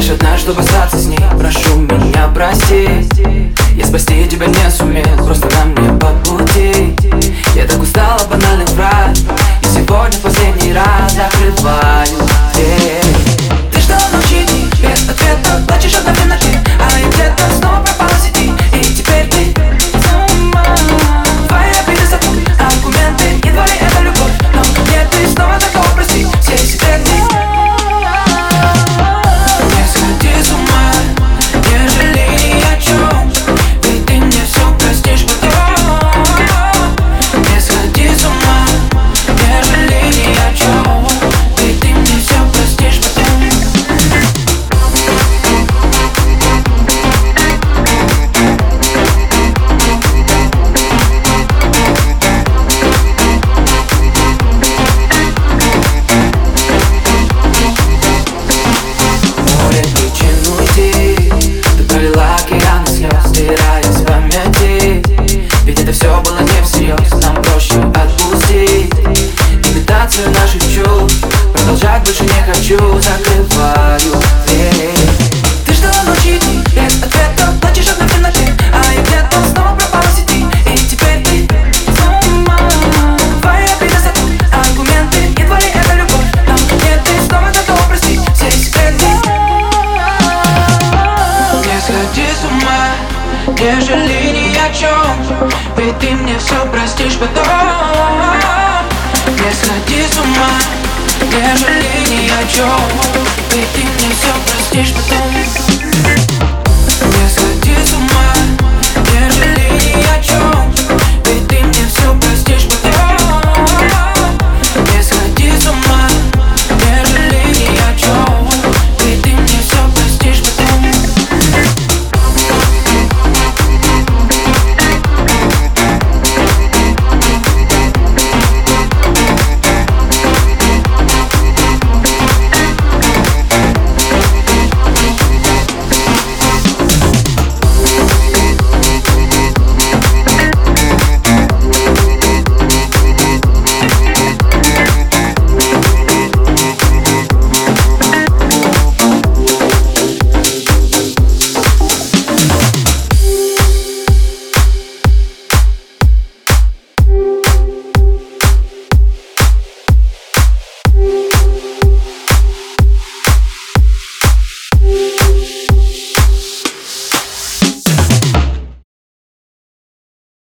лишь одна, чтобы остаться с ней. Прошу меня простить, я спасти тебя не сумел, просто нам не по пути. Я так устала банальных фраз, и сегодня в последний раз закрываю дверь. Ты ждала ночи дни без ответа, плачешь одна в темноте, а я где-то снова пропала в сети. И теперь ты сама. Твои обиды забудь, аргументы, едва ли это любовь, но мне ты снова такого прости, все секреты. Не сходи с ума, не жалей ни о чем, ведь ты мне все простишь потом. Не сходи с ума, не жалей ни о чем, ведь ты мне все простишь потом. Море причин уйти, ты пролила океан слез, стирая с памяти. Ведь это все было не всерьез, нам проще отпустить имитацию наших чувств, продолжать больше не хочу, закрываю дверь. Ты ждала ночи дни без ответа, плачешь одна в темноте, а я где-то снова пропала в сети. И теперь ты сама. Твои обиды забудь, аргументы, едва ли это любовь, но мне ты снова готова простить все секреты. Не сходи с ума, не жалей ни о чем, ведь ты мне все простишь потом. Не сходи с ума, не жалей ни о чем, ведь ты мне все простишь потом.